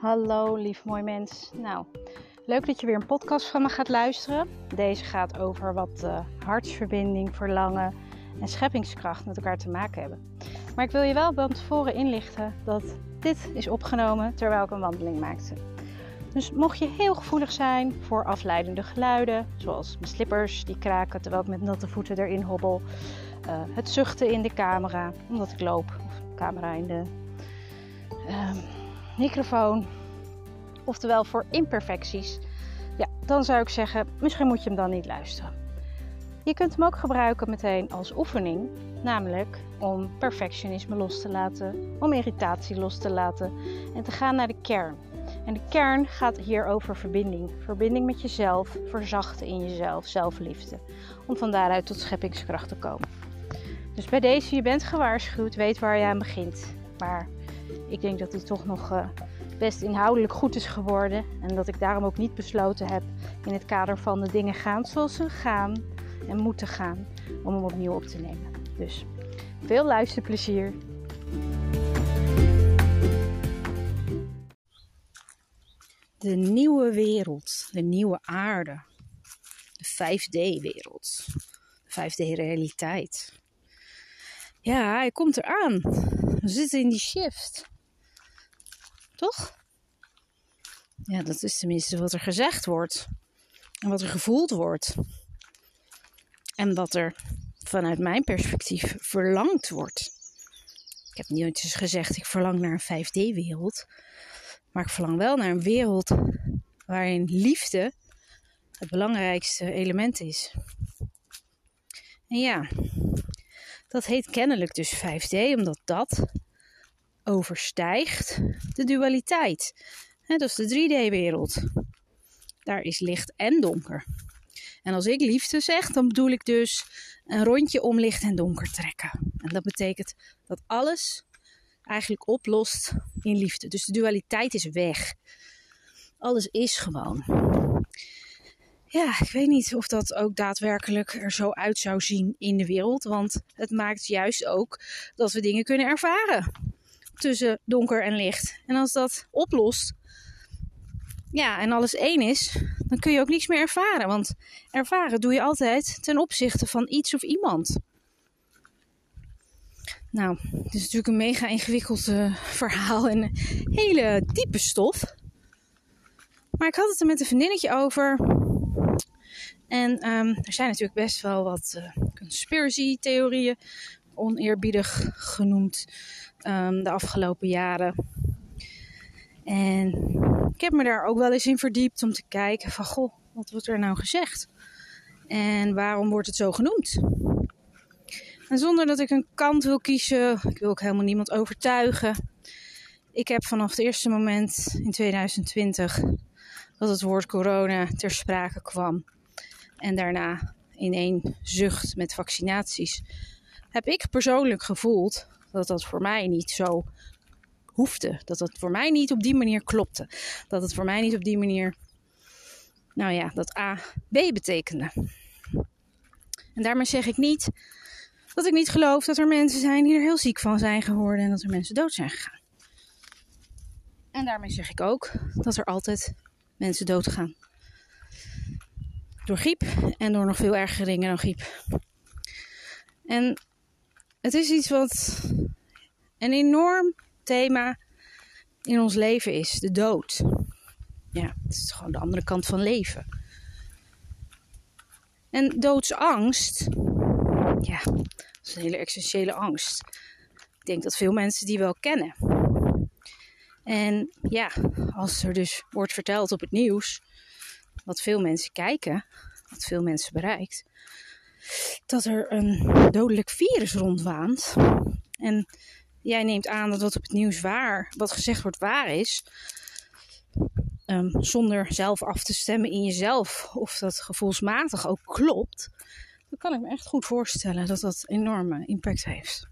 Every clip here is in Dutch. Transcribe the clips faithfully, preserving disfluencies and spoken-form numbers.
Hallo lief mooi mens. Nou, leuk dat je weer een podcast van me gaat luisteren. Deze gaat over wat uh, hartsverbinding, verlangen en scheppingskracht met elkaar te maken hebben. Maar ik wil je wel van tevoren inlichten dat dit is opgenomen terwijl ik een wandeling maakte. Dus mocht je heel gevoelig zijn voor afleidende geluiden, zoals mijn slippers die kraken terwijl ik met natte voeten erin hobbel, uh, het zuchten in de camera omdat ik loop, of de camera in de uh, microfoon, oftewel voor imperfecties, ja, dan zou ik zeggen, misschien moet je hem dan niet luisteren. Je kunt hem ook gebruiken meteen als oefening, namelijk om perfectionisme los te laten, om irritatie los te laten en te gaan naar de kern. En de kern gaat hier over verbinding. Verbinding met jezelf, verzachten in jezelf, zelfliefde. Om van daaruit tot scheppingskracht te komen. Dus bij deze, je bent gewaarschuwd, weet waar je aan begint. Maar ik denk dat dit toch nog uh, best inhoudelijk goed is geworden. En dat ik daarom ook niet besloten heb in het kader van de dingen gaan zoals ze gaan en moeten gaan. Om hem opnieuw op te nemen. Dus veel luisterplezier. De nieuwe wereld, de nieuwe aarde, de vijf D-wereld, de vijf D-realiteit. Ja, hij komt eraan. We zitten in die shift. Toch? Ja, dat is tenminste wat er gezegd wordt. En wat er gevoeld wordt. En wat er vanuit mijn perspectief verlangd wordt. Ik heb niet eens gezegd, ik verlang naar een vijf D-wereld. Maar ik verlang wel naar een wereld waarin liefde het belangrijkste element is. En ja, dat heet kennelijk dus vijf D, omdat dat overstijgt de dualiteit. He, dat is de drie D-wereld. Daar is licht en donker. En als ik liefde zeg, dan bedoel ik dus een rondje om licht en donker trekken. En dat betekent dat alles eigenlijk oplost in liefde. Dus de dualiteit is weg. Alles is gewoon. Ja, ik weet niet of dat ook daadwerkelijk er zo uit zou zien in de wereld. Want het maakt juist ook dat we dingen kunnen ervaren. Tussen donker en licht. En als dat oplost, ja, en alles één is, dan kun je ook niks meer ervaren. Want ervaren doe je altijd ten opzichte van iets of iemand. Nou, het is natuurlijk een mega ingewikkeld uh, verhaal en een hele diepe stof. Maar ik had het er met een vriendinnetje over. En um, er zijn natuurlijk best wel wat uh, conspiracy theorieën, oneerbiedig genoemd, um, de afgelopen jaren. En ik heb me daar ook wel eens in verdiept om te kijken van, goh, wat wordt er nou gezegd? En waarom wordt het zo genoemd? En zonder dat ik een kant wil kiezen, ik wil ook helemaal niemand overtuigen. Ik heb vanaf het eerste moment in twintig twintig dat het woord corona ter sprake kwam. En daarna in één zucht met vaccinaties. Heb ik persoonlijk gevoeld dat dat voor mij niet zo hoefde. Dat dat voor mij niet op die manier klopte. Dat het voor mij niet op die manier, nou ja, dat A, B betekende. En daarmee zeg ik niet dat ik niet geloof dat er mensen zijn die er heel ziek van zijn geworden en dat er mensen dood zijn gegaan. En daarmee zeg ik ook dat er altijd mensen doodgaan. Door griep en door nog veel ergere dingen dan griep. En het is iets wat een enorm thema in ons leven is. De dood. Ja, het is gewoon de andere kant van leven. En doodsangst, ja, dat is een hele essentiële angst. Ik denk dat veel mensen die wel kennen. En ja, als er dus wordt verteld op het nieuws, wat veel mensen kijken, wat veel mensen bereikt, dat er een dodelijk virus rondwaant. En jij neemt aan dat wat op het nieuws waar, wat gezegd wordt waar is, um, zonder zelf af te stemmen in jezelf, of dat gevoelsmatig ook klopt, dan kan ik me echt goed voorstellen dat dat enorme impact heeft.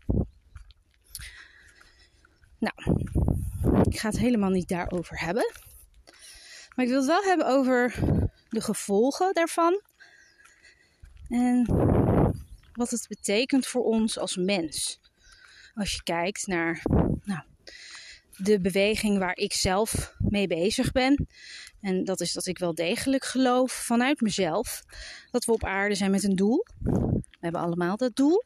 Nou, ik ga het helemaal niet daarover hebben. Maar ik wil het wel hebben over de gevolgen daarvan. En wat het betekent voor ons als mens. Als je kijkt naar nou, de beweging waar ik zelf mee bezig ben. En dat is dat ik wel degelijk geloof vanuit mezelf dat we op aarde zijn met een doel. We hebben allemaal dat doel.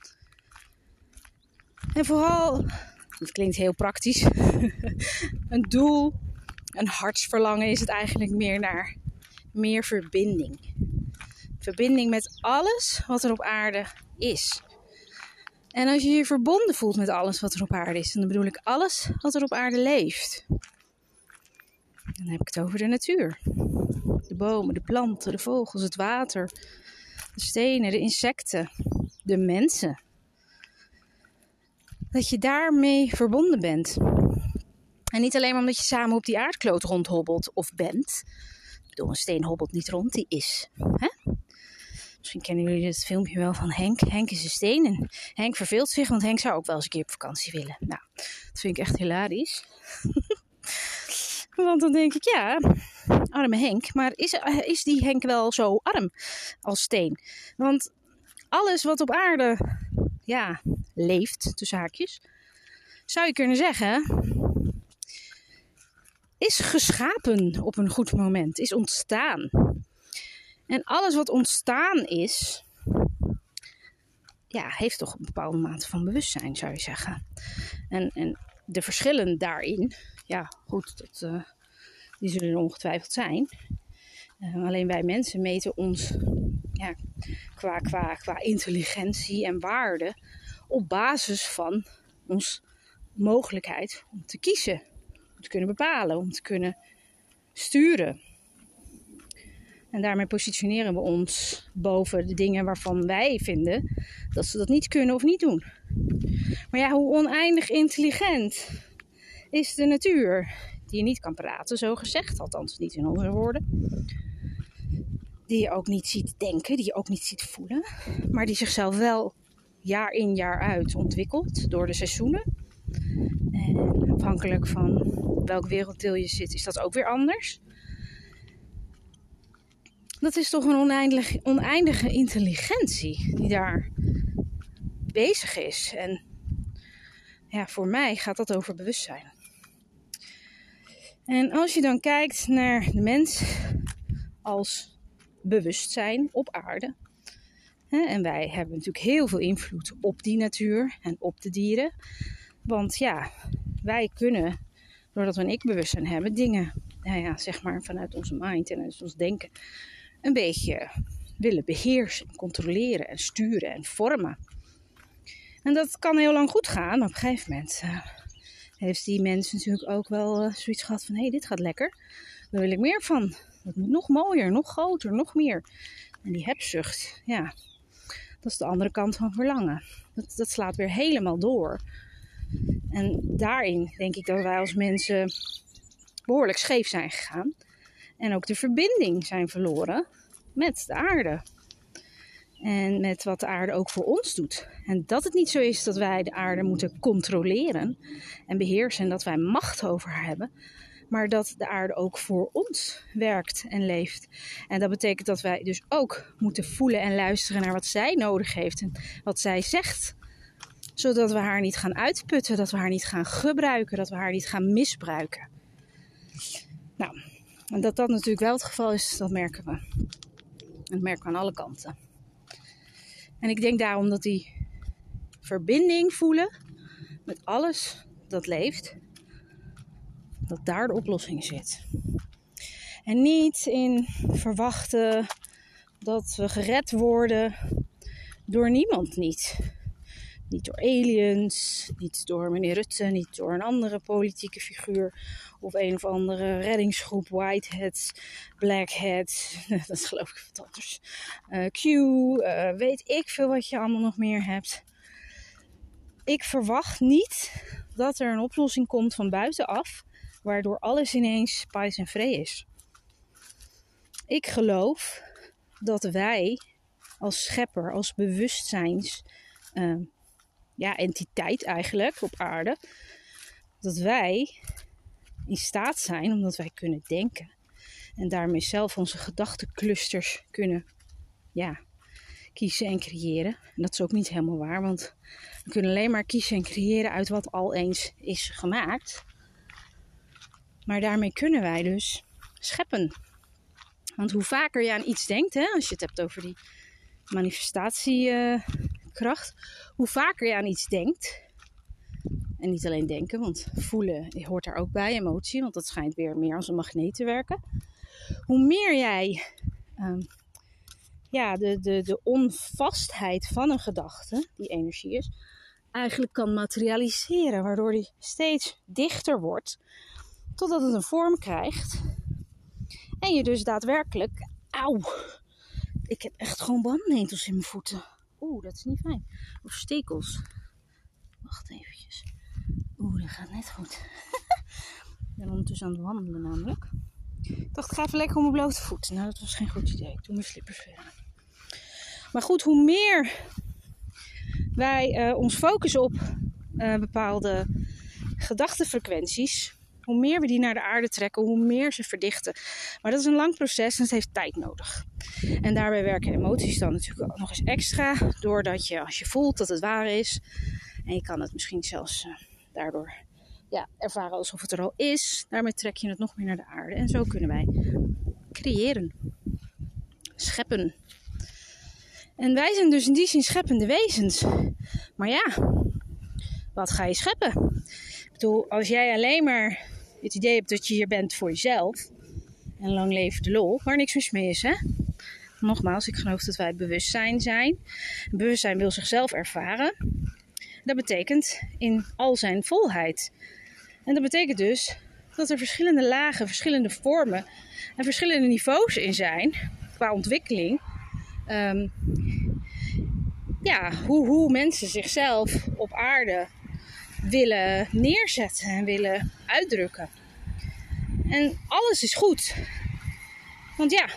En vooral, het klinkt heel praktisch, een doel, een hartsverlangen is het eigenlijk meer naar meer verbinding. Verbinding met alles wat er op aarde is. En als je je verbonden voelt met alles wat er op aarde is, dan bedoel ik alles wat er op aarde leeft. Dan heb ik het over de natuur. De bomen, de planten, de vogels, het water, de stenen, de insecten, de mensen. Dat je daarmee verbonden bent. En niet alleen maar omdat je samen op die aardkloot rondhobbelt of bent. Ik bedoel, een steen hobbelt niet rond, die is. Hè? Misschien kennen jullie het filmpje wel van Henk. Henk is een steen en Henk verveelt zich, want Henk zou ook wel eens een keer op vakantie willen. Nou, dat vind ik echt hilarisch. Want dan denk ik, ja, arme Henk. Maar is, is die Henk wel zo arm als steen? Want alles wat op aarde ja, leeft, tussen haakjes, zou je kunnen zeggen, is geschapen op een goed moment, is ontstaan. En alles wat ontstaan is, ja, heeft toch een bepaalde mate van bewustzijn, zou je zeggen. En, en de verschillen daarin, ja, goed, dat, uh, die zullen er ongetwijfeld zijn. Uh, alleen wij mensen meten ons ja, qua, qua, qua intelligentie en waarde op basis van onze mogelijkheid om te kiezen, om te kunnen bepalen, om te kunnen sturen. En daarmee positioneren we ons boven de dingen waarvan wij vinden dat ze dat niet kunnen of niet doen. Maar ja, hoe oneindig intelligent is de natuur, die je niet kan praten, zo gezegd, althans niet in onze woorden. Die je ook niet ziet denken, die je ook niet ziet voelen, maar die zichzelf wel jaar in jaar uit ontwikkelt door de seizoenen. En afhankelijk van welk werelddeel je zit, is dat ook weer anders. Dat is toch een oneindige, oneindige intelligentie die daar bezig is. En ja, voor mij gaat dat over bewustzijn. En als je dan kijkt naar de mens als bewustzijn op aarde. Hè, en wij hebben natuurlijk heel veel invloed op die natuur en op de dieren. Want ja, wij kunnen, doordat we een ik-bewustzijn hebben, dingen, nou ja, zeg maar vanuit onze mind en uit ons denken, een beetje willen beheersen, controleren en sturen en vormen. En dat kan heel lang goed gaan, maar op een gegeven moment uh, heeft die mens natuurlijk ook wel uh, zoiets gehad van, hé, hey, dit gaat lekker, daar wil ik meer van. Dat moet nog mooier, nog groter, nog meer. En die hebzucht, ja, dat is de andere kant van verlangen. Dat, dat slaat weer helemaal door. En daarin denk ik dat wij als mensen behoorlijk scheef zijn gegaan. En ook de verbinding zijn verloren met de aarde. En met wat de aarde ook voor ons doet. En dat het niet zo is dat wij de aarde moeten controleren en beheersen. En dat wij macht over haar hebben. Maar dat de aarde ook voor ons werkt en leeft. En dat betekent dat wij dus ook moeten voelen en luisteren naar wat zij nodig heeft. En wat zij zegt. Zodat we haar niet gaan uitputten. Dat we haar niet gaan gebruiken. Dat we haar niet gaan misbruiken. Nou, en dat dat natuurlijk wel het geval is, dat merken we. Dat merken we aan alle kanten. En ik denk daarom dat die verbinding voelen met alles dat leeft, dat daar de oplossing zit. En niet in verwachten dat we gered worden door niemand niet. Niet door aliens, niet door meneer Rutte, niet door een andere politieke figuur of een of andere reddingsgroep, whiteheads, blackheads, dat geloof ik wat anders. Uh, Q, uh, weet ik veel wat je allemaal nog meer hebt. Ik verwacht niet dat er een oplossing komt van buitenaf, waardoor alles ineens pais en vree is. Ik geloof dat wij als schepper, als bewustzijns uh, ja, entiteit eigenlijk op aarde, dat wij in staat zijn, omdat wij kunnen denken en daarmee zelf onze gedachtenclusters kunnen ja, kiezen en creëren. En dat is ook niet helemaal waar, want we kunnen alleen maar kiezen en creëren uit wat al eens is gemaakt. Maar daarmee kunnen wij dus scheppen. Want hoe vaker je aan iets denkt, hè, als je het hebt over die manifestatiekracht, uh, hoe vaker je aan iets denkt, en niet alleen denken, want voelen hoort daar ook bij, emotie, want dat schijnt weer meer als een magneet te werken. Hoe meer jij um, ja, de, de, de onvastheid van een gedachte, die energie is, eigenlijk kan materialiseren, waardoor die steeds dichter wordt, totdat het een vorm krijgt. En je dus daadwerkelijk, auw, ik heb echt gewoon bandnetels in mijn voeten. Oeh, dat is niet fijn. Of stekels. Wacht eventjes. Oeh, dat gaat net goed. Ik ben ondertussen aan het wandelen namelijk. Ik dacht, ik ga even lekker op mijn blote voeten. Nou, dat was geen goed idee. Ik doe mijn slippers weer aan. Maar goed, hoe meer wij uh, ons focussen op uh, bepaalde gedachtenfrequenties, hoe meer we die naar de aarde trekken, hoe meer ze verdichten. Maar dat is een lang proces en het heeft tijd nodig. En daarbij werken emoties dan natuurlijk ook nog eens extra, doordat je, als je voelt dat het waar is, en je kan het misschien zelfs uh, daardoor ja, ervaren alsof het er al is, daarmee trek je het nog meer naar de aarde. En zo kunnen wij creëren, scheppen. En wij zijn dus in die zin scheppende wezens. Maar ja, wat ga je scheppen? Ik bedoel, als jij alleen maar het idee hebt dat je hier bent voor jezelf, en lang leven de lol, waar niks mis mee is, hè? Nogmaals, ik geloof dat wij bewustzijn zijn. Bewustzijn wil zichzelf ervaren. Dat betekent in al zijn volheid. En dat betekent dus dat er verschillende lagen, verschillende vormen en verschillende niveaus in zijn qua ontwikkeling. Um, ja, hoe, hoe mensen zichzelf op aarde willen neerzetten en willen uitdrukken. En alles is goed. Want ja,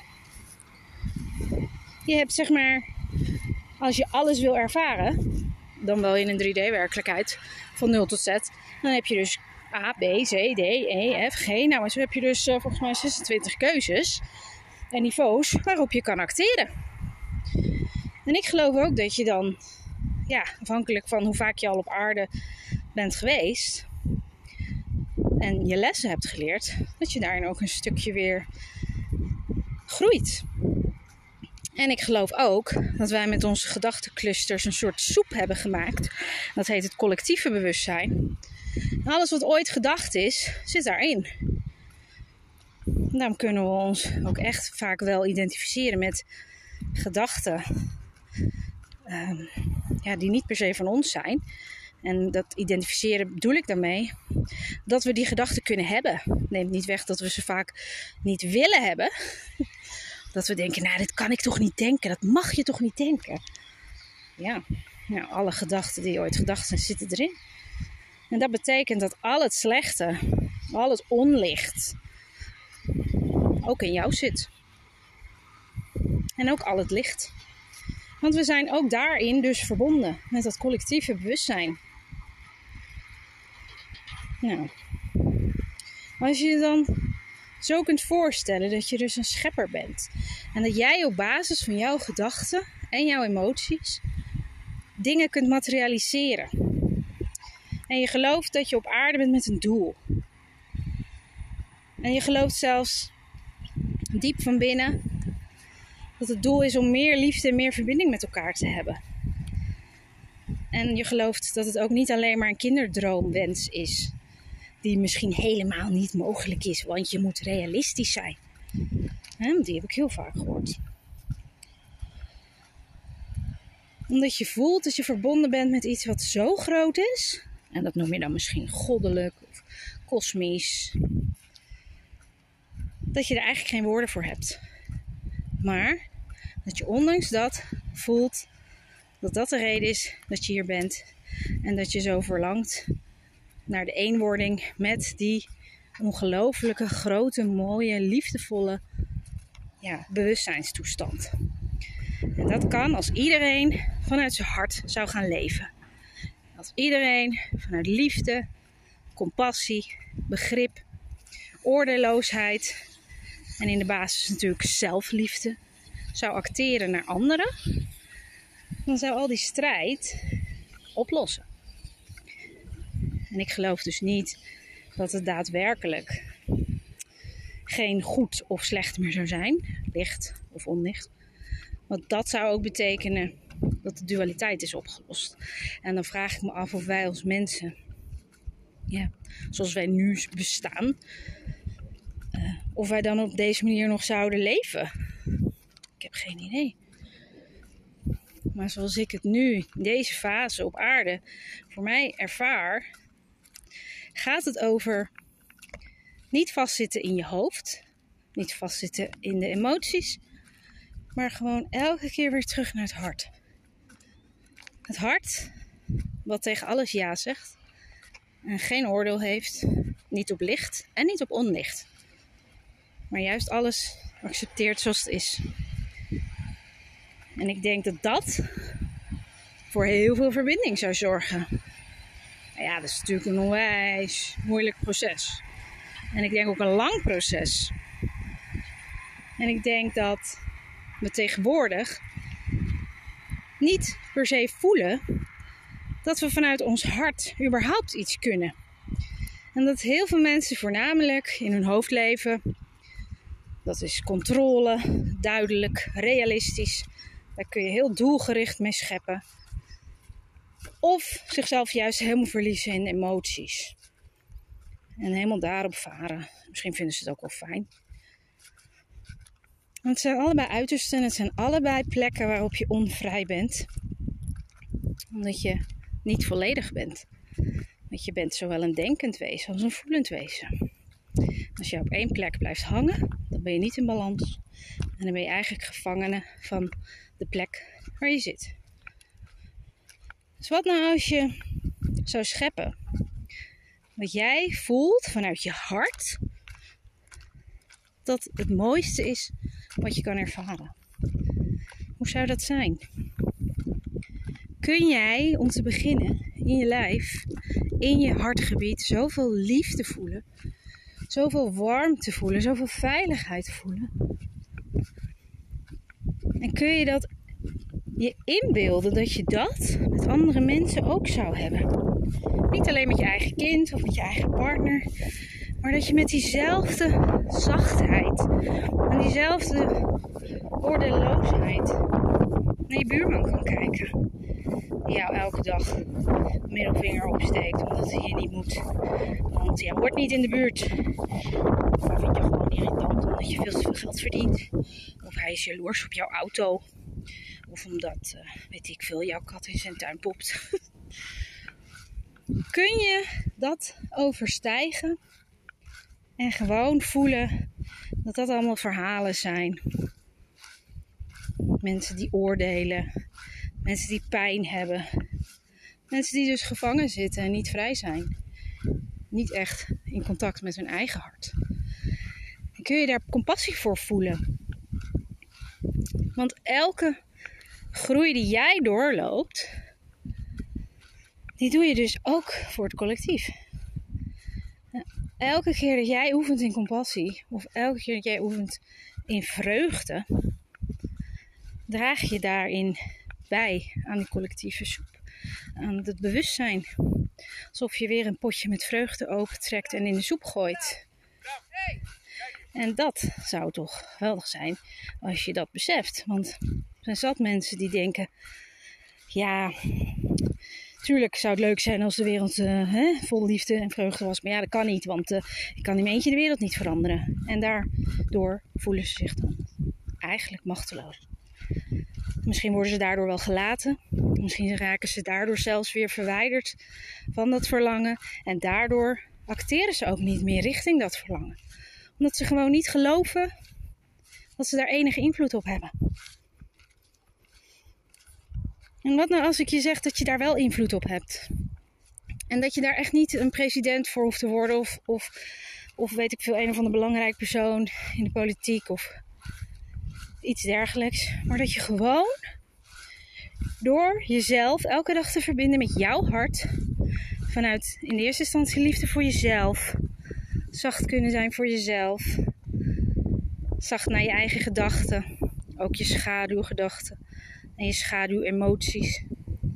je hebt zeg maar, als je alles wil ervaren, dan wel in een drie D-werkelijkheid van nul tot Z, dan heb je dus A, B, C, D, E, F, G. Nou, en zo heb je dus uh, volgens mij zesentwintig keuzes en niveaus waarop je kan acteren. En ik geloof ook dat je dan, ja, afhankelijk van hoe vaak je al op aarde bent geweest en je lessen hebt geleerd, dat je daarin ook een stukje weer groeit. En ik geloof ook dat wij met onze gedachtenclusters een soort soep hebben gemaakt. Dat heet het collectieve bewustzijn. En alles wat ooit gedacht is, zit daarin. Daarom kunnen we ons ook echt vaak wel identificeren met gedachten um, ja, die niet per se van ons zijn. En dat identificeren bedoel ik daarmee dat we die gedachten kunnen hebben. Neemt niet weg dat we ze vaak niet willen hebben. Dat we denken, nou, dit kan ik toch niet denken. Dat mag je toch niet denken. Ja, nou, alle gedachten die ooit gedacht zijn, zitten erin. En dat betekent dat al het slechte, al het onlicht, ook in jou zit. En ook al het licht. Want we zijn ook daarin dus verbonden met dat collectieve bewustzijn. Nou, als je je dan zo kunt voorstellen dat je dus een schepper bent. En dat jij op basis van jouw gedachten en jouw emoties dingen kunt materialiseren. En je gelooft dat je op aarde bent met een doel. En je gelooft zelfs diep van binnen dat het doel is om meer liefde en meer verbinding met elkaar te hebben. En je gelooft dat het ook niet alleen maar een kinderdroomwens is, die misschien helemaal niet mogelijk is, want je moet realistisch zijn. He, die heb ik heel vaak gehoord. Omdat je voelt dat je verbonden bent met iets wat zo groot is, en dat noem je dan misschien goddelijk of kosmisch, dat je er eigenlijk geen woorden voor hebt. Maar dat je ondanks dat voelt dat dat de reden is dat je hier bent en dat je zo verlangt naar de eenwording met die ongelooflijke, grote, mooie, liefdevolle ja, bewustzijnstoestand. En dat kan als iedereen vanuit zijn hart zou gaan leven. Als iedereen vanuit liefde, compassie, begrip, oordeelloosheid en in de basis natuurlijk zelfliefde zou acteren naar anderen, dan zou al die strijd oplossen. En ik geloof dus niet dat het daadwerkelijk geen goed of slecht meer zou zijn. Licht of onlicht. Want dat zou ook betekenen dat de dualiteit is opgelost. En dan vraag ik me af of wij als mensen, ja, zoals wij nu bestaan, uh, of wij dan op deze manier nog zouden leven. Ik heb geen idee. Maar zoals ik het nu, in deze fase op aarde, voor mij ervaar, gaat het over niet vastzitten in je hoofd, niet vastzitten in de emoties, maar gewoon elke keer weer terug naar het hart. Het hart, wat tegen alles ja zegt en geen oordeel heeft, niet op licht en niet op onlicht, maar juist alles accepteert zoals het is. En ik denk dat dat voor heel veel verbinding zou zorgen. Nou ja, dat is natuurlijk een onwijs moeilijk proces. En ik denk ook een lang proces. En ik denk dat we tegenwoordig niet per se voelen dat we vanuit ons hart überhaupt iets kunnen. En dat heel veel mensen voornamelijk in hun hoofd leven. Dat is controle, duidelijk, realistisch. Daar kun je heel doelgericht mee scheppen. Of zichzelf juist helemaal verliezen in emoties. En helemaal daarop varen. Misschien vinden ze het ook wel fijn. Want het zijn allebei uitersten. Het zijn allebei plekken waarop je onvrij bent. Omdat je niet volledig bent. Want je bent zowel een denkend wezen als een voelend wezen. Als je op één plek blijft hangen, dan ben je niet in balans. En dan ben je eigenlijk gevangene van de plek waar je zit. Dus wat nou als je zou scheppen wat jij voelt vanuit je hart, dat het mooiste is wat je kan ervaren? Hoe zou dat zijn? Kun jij om te beginnen in je lijf, in je hartgebied, zoveel liefde voelen, zoveel warmte voelen, zoveel veiligheid voelen? En kun je dat je inbeelden dat je dat met andere mensen ook zou hebben? Niet alleen met je eigen kind of met je eigen partner, maar dat je met diezelfde zachtheid en diezelfde oordeelloosheid naar je buurman kan kijken. Die jou elke dag de middelvinger opsteekt omdat hij je niet moet. Want hij hoort niet in de buurt. Of hij vindt je gewoon irritant omdat je veel te veel geld verdient. Of hij is jaloers op jouw auto. Of omdat, uh, weet ik veel, jouw kat in zijn tuin poept. Kun je dat overstijgen en gewoon voelen dat dat allemaal verhalen zijn? Mensen die oordelen, mensen die pijn hebben, mensen die dus gevangen zitten en niet vrij zijn. Niet echt in contact met hun eigen hart. En kun je daar compassie voor voelen? Want elke groei die jij doorloopt, die doe je dus ook voor het collectief. Elke keer dat jij oefent in compassie, of elke keer dat jij oefent in vreugde, draag je daarin bij aan die collectieve soep. Aan het bewustzijn. Alsof je weer een potje met vreugde opentrekt en in de soep gooit. En dat zou toch geweldig zijn als je dat beseft. Want er zijn zat mensen die denken, ja, tuurlijk zou het leuk zijn als de wereld uh, hè, vol liefde en vreugde was. Maar ja, dat kan niet, want uh, ik kan in mijn eentje de wereld niet veranderen. En daardoor voelen ze zich dan eigenlijk machteloos. Misschien worden ze daardoor wel gelaten. Misschien raken ze daardoor zelfs weer verwijderd van dat verlangen. En daardoor acteren ze ook niet meer richting dat verlangen. Omdat ze gewoon niet geloven dat ze daar enige invloed op hebben. En wat nou als ik je zeg dat je daar wel invloed op hebt? En dat je daar echt niet een president voor hoeft te worden. Of, of, of weet ik veel, een of andere belangrijke persoon in de politiek. Of iets dergelijks. Maar dat je gewoon door jezelf elke dag te verbinden met jouw hart. Vanuit in de eerste instantie liefde voor jezelf. Zacht kunnen zijn voor jezelf. Zacht naar je eigen gedachten. Ook je schaduwgedachten. En je schaduwemoties.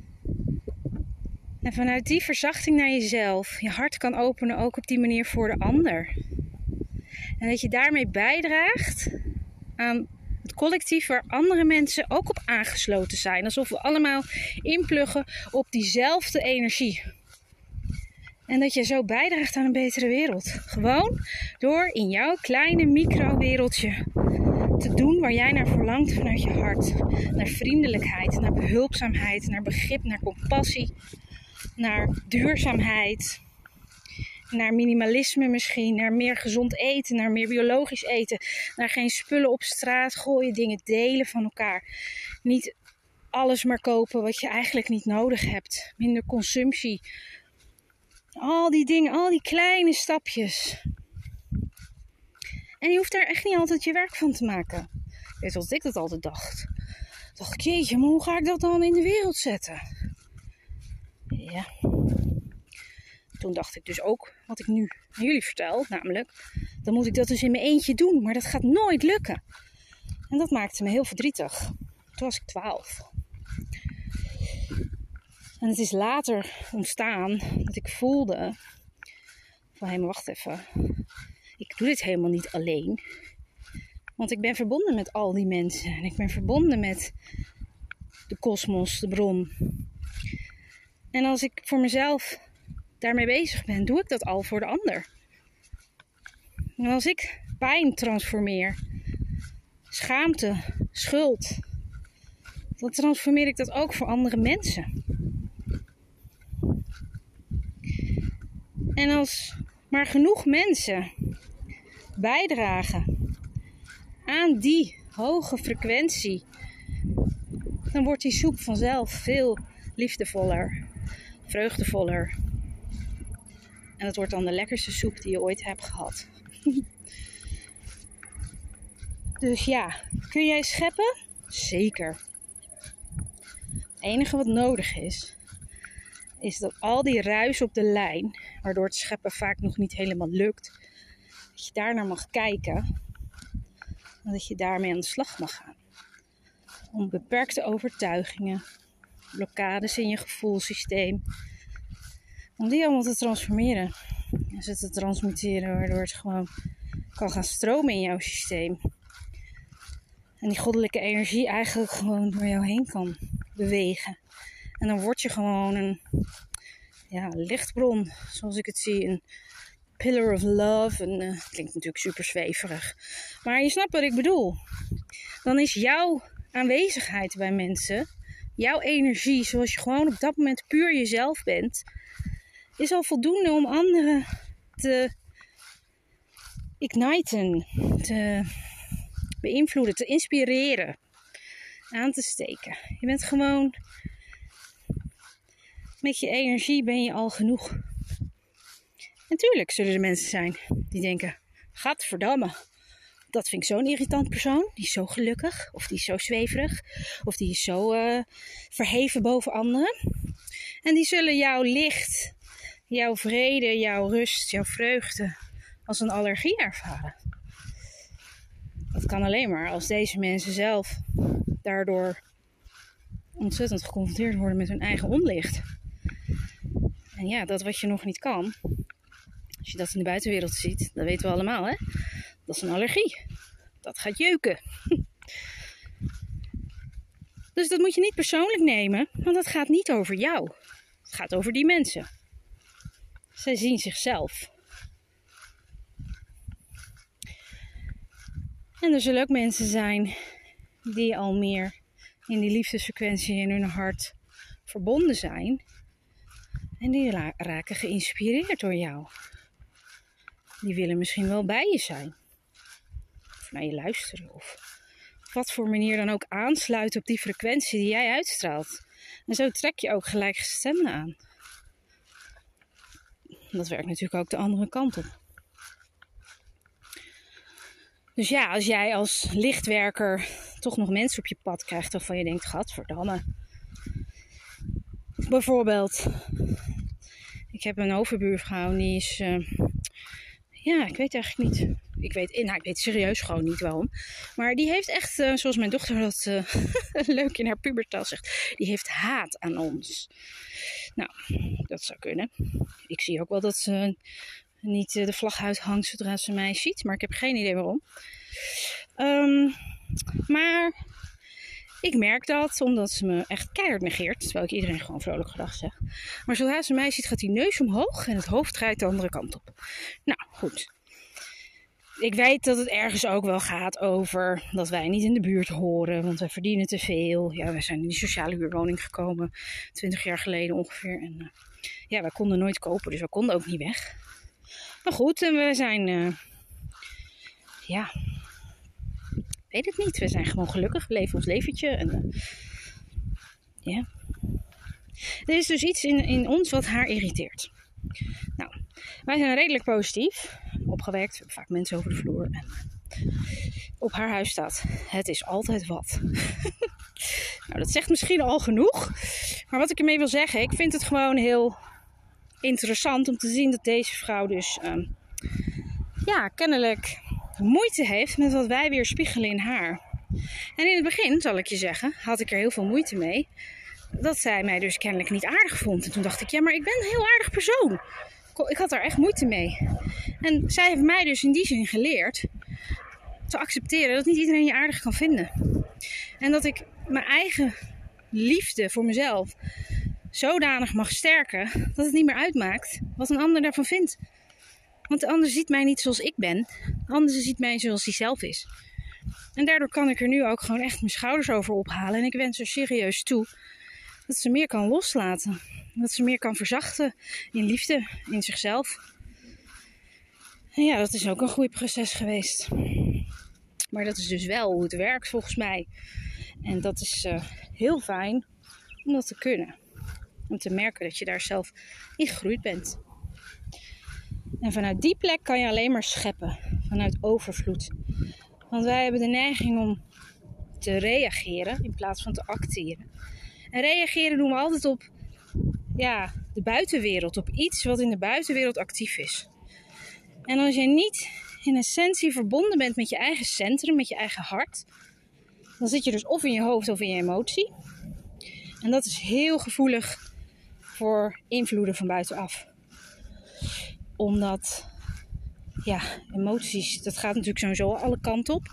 En vanuit die verzachting naar jezelf. Je hart kan openen ook op die manier voor de ander. En dat je daarmee bijdraagt aan het collectief waar andere mensen ook op aangesloten zijn. Alsof we allemaal inpluggen op diezelfde energie. En dat je zo bijdraagt aan een betere wereld. Gewoon door in jouw kleine microwereldje te doen waar jij naar verlangt vanuit je hart. Naar vriendelijkheid, naar behulpzaamheid, naar begrip, naar compassie, naar duurzaamheid. Naar minimalisme misschien, naar meer gezond eten, naar meer biologisch eten. Naar geen spullen op straat gooien, dingen delen van elkaar. Niet alles maar kopen wat je eigenlijk niet nodig hebt. Minder consumptie. Al die dingen, al die kleine stapjes. En je hoeft daar echt niet altijd je werk van te maken. Weet je wat ik dat altijd dacht? Dacht ik, jeetje, maar hoe ga ik dat dan in de wereld zetten? Ja. Toen dacht ik dus ook wat ik nu aan jullie vertel. Namelijk, dan moet ik dat dus in mijn eentje doen. Maar dat gaat nooit lukken. En dat maakte me heel verdrietig. Toen was ik twaalf. En het is later ontstaan dat ik voelde van, hé, maar wacht even. Ik doe dit helemaal niet alleen. Want ik ben verbonden met al die mensen. En ik ben verbonden met de kosmos, de bron. En als ik voor mezelf daarmee bezig ben, doe ik dat al voor de ander. En als ik pijn transformeer, schaamte, schuld, dan transformeer ik dat ook voor andere mensen. En als maar genoeg mensen bijdragen aan die hoge frequentie, dan wordt die soep vanzelf veel liefdevoller, vreugdevoller. En dat wordt dan de lekkerste soep die je ooit hebt gehad. Dus ja, kun jij scheppen? Zeker. Het enige wat nodig is, is dat al die ruis op de lijn, waardoor het scheppen vaak nog niet helemaal lukt, dat je daar naar mag kijken en dat je daarmee aan de slag mag gaan. Om beperkte overtuigingen, blokkades in je gevoelssysteem, om die allemaal te transformeren en ze te transmuteren, waardoor het gewoon kan gaan stromen in jouw systeem. En die goddelijke energie eigenlijk gewoon door jou heen kan bewegen. En dan word je gewoon een ja, lichtbron, zoals ik het zie. Een pillar of love. En, uh, klinkt natuurlijk super zweverig. Maar je snapt wat ik bedoel. Dan is jouw aanwezigheid bij mensen, jouw energie, zoals je gewoon op dat moment puur jezelf bent, is al voldoende om anderen te igniten, te beïnvloeden, te inspireren, aan te steken. Je bent gewoon, met je energie ben je al genoeg. Natuurlijk zullen er mensen zijn die denken, gadverdamme, dat vind ik zo'n irritant persoon. Die is zo gelukkig, of die is zo zweverig, of die is zo uh, verheven boven anderen. En die zullen jouw licht, jouw vrede, jouw rust, jouw vreugde als een allergie ervaren. Dat kan alleen maar als deze mensen zelf daardoor ontzettend geconfronteerd worden met hun eigen onlicht. En ja, dat wat je nog niet kan, als je dat in de buitenwereld ziet, dat weten we allemaal, hè? Dat is een allergie. Dat gaat jeuken. Dus dat moet je niet persoonlijk nemen, want dat gaat niet over jou. Het gaat over die mensen. Zij zien zichzelf. En er zullen ook mensen zijn die al meer in die liefdesfrequentie in hun hart verbonden zijn. En die ra- raken geïnspireerd door jou. Die willen misschien wel bij je zijn. Of naar je luisteren. Of op wat voor manier dan ook aansluiten op die frequentie die jij uitstraalt. En zo trek je ook gelijkgestemden aan. Dat werkt natuurlijk ook de andere kant op. Dus ja, als jij als lichtwerker toch nog mensen op je pad krijgt waarvan je denkt, gadverdamme. Bijvoorbeeld, ik heb een overbuurvrouw, die is, uh, ja, ik weet eigenlijk niet. Ik weet, nou, ik weet serieus gewoon niet waarom. Maar die heeft echt, uh, zoals mijn dochter dat uh, leuk in haar pubertaal zegt, die heeft haat aan ons. Nou, dat zou kunnen. Ik zie ook wel dat ze niet uh, de vlag uithangt zodra ze mij ziet. Maar ik heb geen idee waarom. Um, maar ik merk dat omdat ze me echt keihard negeert. Terwijl ik iedereen gewoon vrolijk gedag zeg. Maar zodra ze mij ziet gaat die neus omhoog en het hoofd draait de andere kant op. Nou goed. Ik weet dat het ergens ook wel gaat over dat wij niet in de buurt horen. Want wij verdienen te veel. Ja, wij zijn in die sociale huurwoning gekomen. Twintig jaar geleden ongeveer. En uh, ja, wij konden nooit kopen. Dus we konden ook niet weg. Maar goed, en we zijn... Uh, ja... Ik weet het niet. We zijn gewoon gelukkig. We leven ons leventje. En, uh, ja. Er is dus iets in, in ons wat haar irriteert. Nou, wij zijn redelijk positief. Opgewekt. We hebben vaak mensen over de vloer. En op haar huis staat: het is altijd wat. Nou, dat zegt misschien al genoeg. Maar wat ik ermee wil zeggen, ik vind het gewoon heel interessant om te zien dat deze vrouw dus um, ja, kennelijk moeite heeft met wat wij weer spiegelen in haar. En in het begin, zal ik je zeggen, had ik er heel veel moeite mee. Dat zij mij dus kennelijk niet aardig vond. En toen dacht ik, ja, maar ik ben een heel aardig persoon. Ik had daar echt moeite mee. En zij heeft mij dus in die zin geleerd te accepteren dat niet iedereen je aardig kan vinden. En dat ik mijn eigen liefde voor mezelf zodanig mag sterken dat het niet meer uitmaakt wat een ander daarvan vindt. Want de ander ziet mij niet zoals ik ben. De ander ziet mij zoals hij zelf is. En daardoor kan ik er nu ook gewoon echt mijn schouders over ophalen. En ik wens er serieus toe dat ze meer kan loslaten. Dat ze meer kan verzachten in liefde, in zichzelf. En ja, dat is ook een groeiproces geweest. Maar dat is dus wel hoe het werkt volgens mij. En dat is uh, heel fijn om dat te kunnen. Om te merken dat je daar zelf in gegroeid bent. En vanuit die plek kan je alleen maar scheppen. Vanuit overvloed. Want wij hebben de neiging om te reageren in plaats van te acteren. En reageren doen we altijd op ja, de buitenwereld. Op iets wat in de buitenwereld actief is. En als jij niet in essentie verbonden bent met je eigen centrum, met je eigen hart, dan zit je dus of in je hoofd of in je emotie. En dat is heel gevoelig voor invloeden van buitenaf. Omdat, ja, emoties, dat gaat natuurlijk sowieso alle kanten op.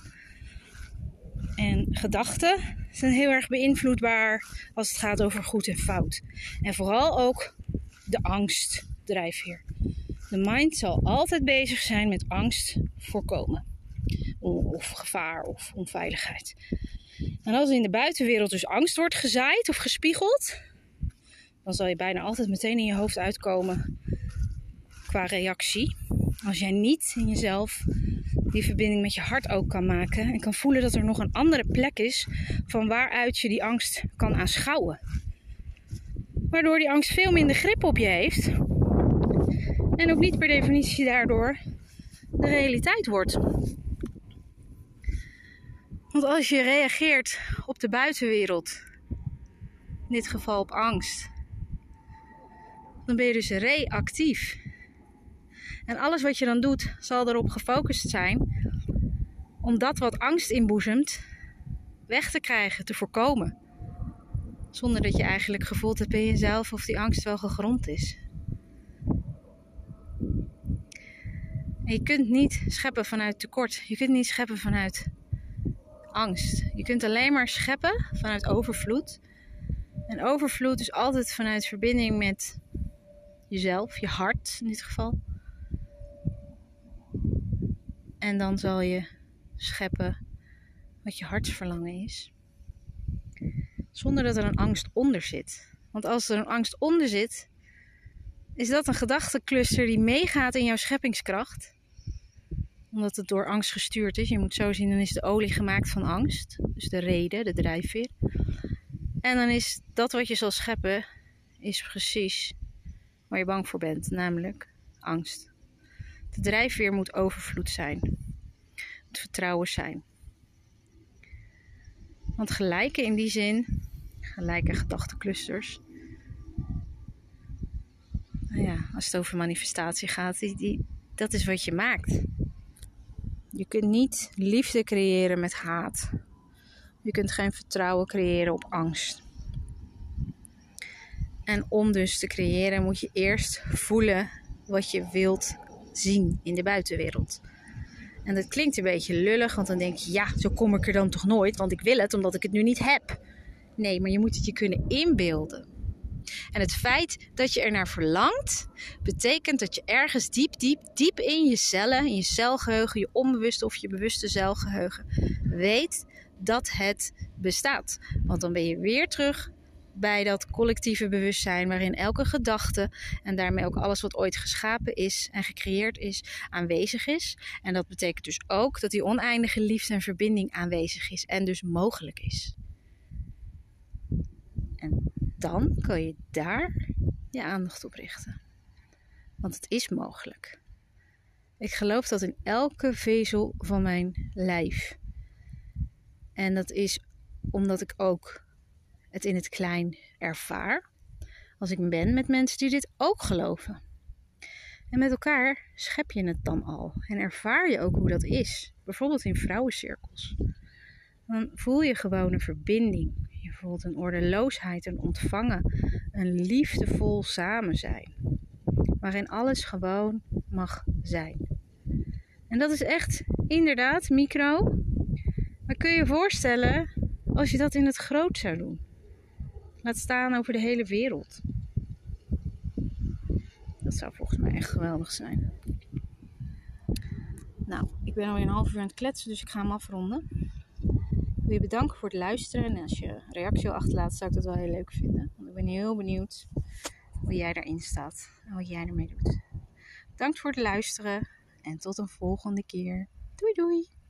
En gedachten zijn heel erg beïnvloedbaar als het gaat over goed en fout. En vooral ook de angstdrijfveer. De mind zal altijd bezig zijn met angst voorkomen. Of gevaar of onveiligheid. En als in de buitenwereld dus angst wordt gezaaid of gespiegeld, dan zal je bijna altijd meteen in je hoofd uitkomen qua reactie. Als jij niet in jezelf die verbinding met je hart ook kan maken en kan voelen dat er nog een andere plek is van waaruit je die angst kan aanschouwen. Waardoor die angst veel minder grip op je heeft. En ook niet per definitie daardoor de realiteit wordt. Want als je reageert op de buitenwereld, in dit geval op angst, dan ben je dus reactief. En alles wat je dan doet, zal erop gefocust zijn om dat wat angst inboezemt weg te krijgen, te voorkomen. Zonder dat je eigenlijk gevoeld hebt in jezelf of die angst wel gegrond is. En je kunt niet scheppen vanuit tekort. Je kunt niet scheppen vanuit angst. Je kunt alleen maar scheppen vanuit overvloed. En overvloed is altijd vanuit verbinding met jezelf, je hart in dit geval. En dan zal je scheppen wat je hartsverlangen is. Zonder dat er een angst onder zit. Want als er een angst onder zit, is dat een gedachtencluster die meegaat in jouw scheppingskracht. Omdat het door angst gestuurd is. Je moet zo zien, dan is de olie gemaakt van angst. Dus de reden, de drijfveer. En dan is dat wat je zal scheppen, is precies waar je bang voor bent. Namelijk angst. De drijfveer moet overvloed zijn. Het vertrouwen zijn. Want gelijke in die zin, gelijke gedachtenclusters. Nou ja, als het over manifestatie gaat, die, die, dat is wat je maakt. Je kunt niet liefde creëren met haat. Je kunt geen vertrouwen creëren op angst. En om dus te creëren moet je eerst voelen wat je wilt zien in de buitenwereld. En dat klinkt een beetje lullig, want dan denk je, ja, zo kom ik er dan toch nooit, want ik wil het omdat ik het nu niet heb. Nee, maar je moet het je kunnen inbeelden. En het feit dat je er naar verlangt, betekent dat je ergens diep, diep, diep in je cellen, in je celgeheugen, je onbewuste of je bewuste celgeheugen, weet dat het bestaat. Want dan ben je weer terug bij dat collectieve bewustzijn waarin elke gedachte en daarmee ook alles wat ooit geschapen is en gecreëerd is, aanwezig is. En dat betekent dus ook dat die oneindige liefde en verbinding aanwezig is en dus mogelijk is. En dan kan je daar je aandacht op richten. Want het is mogelijk. Ik geloof dat in elke vezel van mijn lijf. En dat is omdat ik ook het in het klein ervaar. Als ik ben met mensen die dit ook geloven. En met elkaar schep je het dan al. En ervaar je ook hoe dat is. Bijvoorbeeld in vrouwencirkels. Dan voel je gewoon een verbinding. Je voelt een ordeloosheid, een ontvangen. Een liefdevol samen zijn. Waarin alles gewoon mag zijn. En dat is echt inderdaad micro. Maar kun je je voorstellen als je dat in het groot zou doen? Laat staan over de hele wereld. Dat zou volgens mij echt geweldig zijn. Nou, ik ben alweer een half uur aan het kletsen, dus ik ga hem afronden. Ik wil je bedanken voor het luisteren. En als je een reactie wil achterlaten, zou ik dat wel heel leuk vinden. Want ik ben heel benieuwd hoe jij daarin staat en wat jij ermee doet. Bedankt voor het luisteren en tot een volgende keer. Doei doei!